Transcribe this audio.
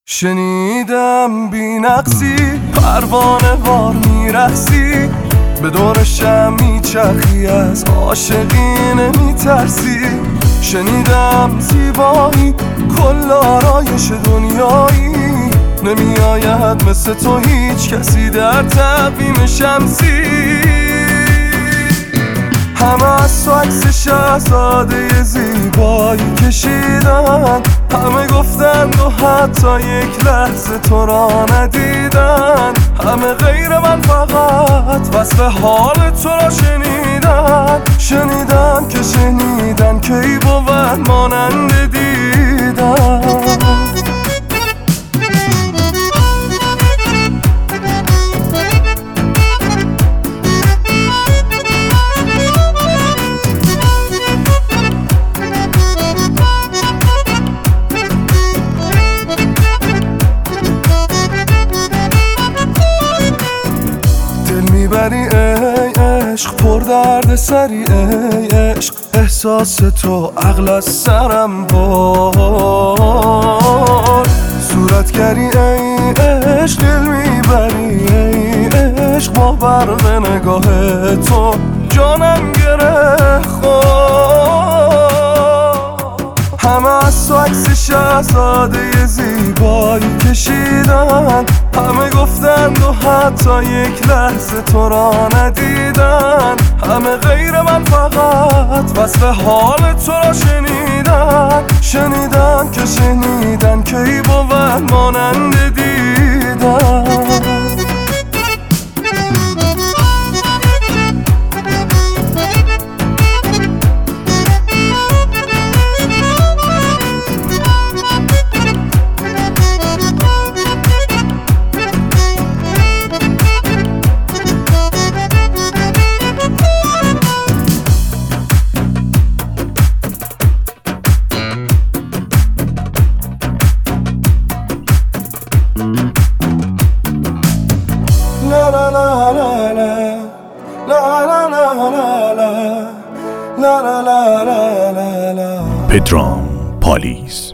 شنیدم بی نقصی پروانه وار میرخسی، به دور شم میچرخی از عاشقی نمیترسی. شنیدم زیبایی کل آرایش دنیایی، نمیآید مثل تو هیچ کسی در تقویم شمسی. همه از تو عکس شهزاده زیبایی کشیدن، همه گفتند و حتی یک لحظه تو را ندیدن. همه غیر من فقط وصف حال تو را شنیدن، شنیدن که شنیدن که ای بود مانند دیدن. میبری ای عشق پر درد سری ای عشق، احساس تو عقل از سرم بار. صورتگری ای عشق دل میبری ای عشق، با برق نگاه تو جانم گره خورد. همه از تو عکس شهزاده زیبایی کشیدن، همه گفتند و حتی یک لحظه تو را ندیدن. همه غیر من فقط وصف حال تو را شنیدن، شنیدن که شنیدن که ای بود مانند دیدن. La la la la la la la la la la la la la la. پدرام پالیز